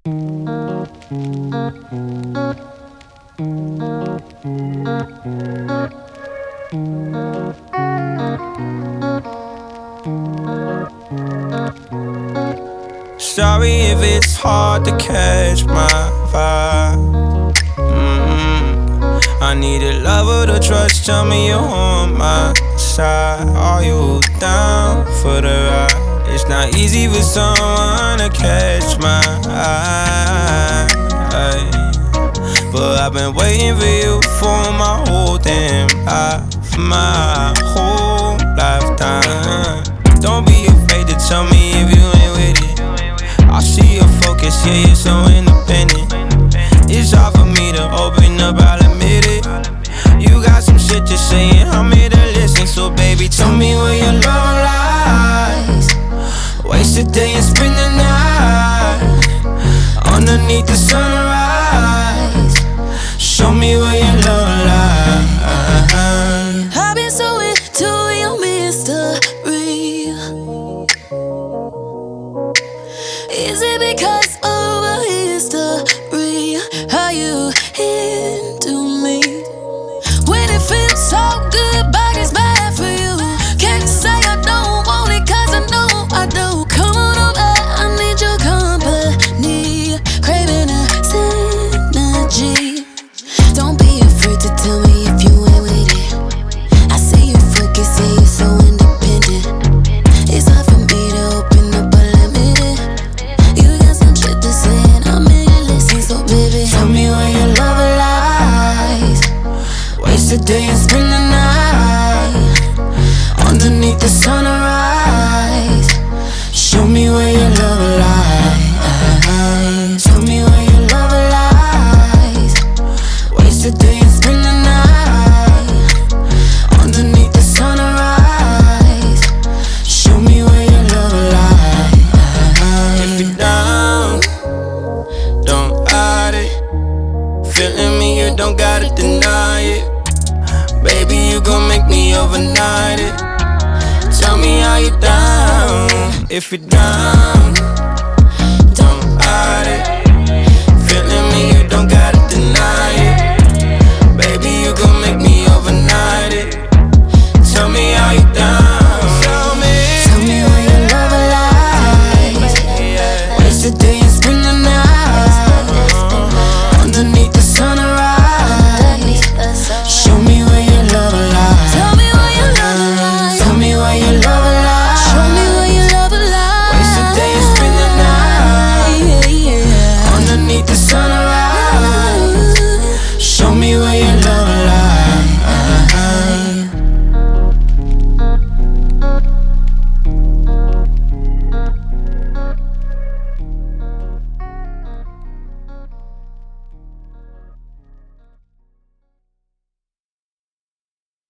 Sorry if it's hard to catch my vibe. I need a lover to trust, tell me you're on my side. Are you down for the ride? It's not easy for someone to catch my eye, but I've been waiting for you for my whole damn life, my whole lifetime. Don't be afraid to tell me if you ain't with it. I see your focus, yeah, you're so independent. It's hard for me to open up, I'll admit it. You got some shit to say and I'm here to listen. So baby, tell me where your love lies. Waste a day and spend the night underneath the sunrise. Show me where your love lies. I've been so into your mystery. Is it because of a history? Are you into me? When it feels so good, but it's bad for you. Can't say I don't want it, cause I know I do. Come on over, I need your company. Craving a synergy. Don't be afraid to tell me if you ain't with it. I see you focus, yeah, you're so independent. It's hard for me to open up, but admit it. You got some shit to say and I'm here to listen. So baby, tell me where your love lies. Waste a day and spend the night underneath the sunrise. Show me where your love lies. Tell me where your love lies. Waste a day and spend the night underneath the sunrise. Show me where your love lies. If you're down, don't hide it. Feeling me, you don't gotta deny it. Baby, you gon' make me overnight it. Tell me how you down. If you're down,